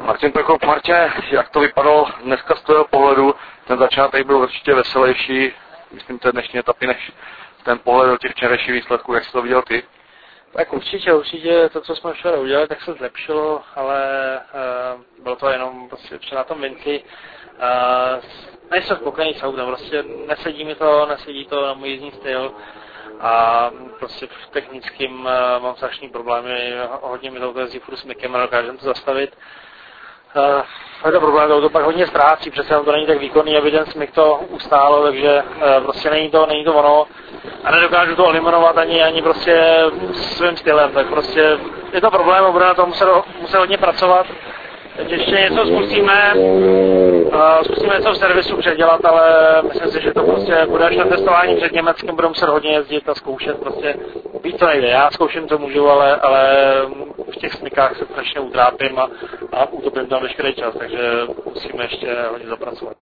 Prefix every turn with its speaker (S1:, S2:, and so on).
S1: Martin Prokop, Martě, jak to vypadalo dneska z tvého pohledu? Ten začátek byl určitě veselější, myslím, té dnešní etapy, než ten pohled do těch včerejších výsledků, jak jsi to viděl ty?
S2: Tak určitě to, co jsme včera udělali, tak se zlepšilo, ale bylo to jenom prostě na tom Vinci. Nejsem spokojený s autem, prostě nesedí to na můj jízdní styl a prostě v technickým mám strašný problémy, hodně mi to jezdí furt smykem a dokážem to zastavit. Je to problém, to pak hodně ztrácí, přece to není tak výkonný, aby ten smyk to ustálo, takže prostě není to ono a nedokážu to eliminovat ani prostě svým stylem, tak prostě je to problém a bude na to muset hodně pracovat. Teď ještě něco zkusíme něco v servisu předělat, ale myslím si, že to prostě bude až na testování před Německem, budu muset hodně jezdit a zkoušet, prostě víc to nejde. Já zkouším, co můžu, ale v těch smykách se strašně utrápím a utopím tam veškerý čas, takže musíme ještě hodně zapracovat.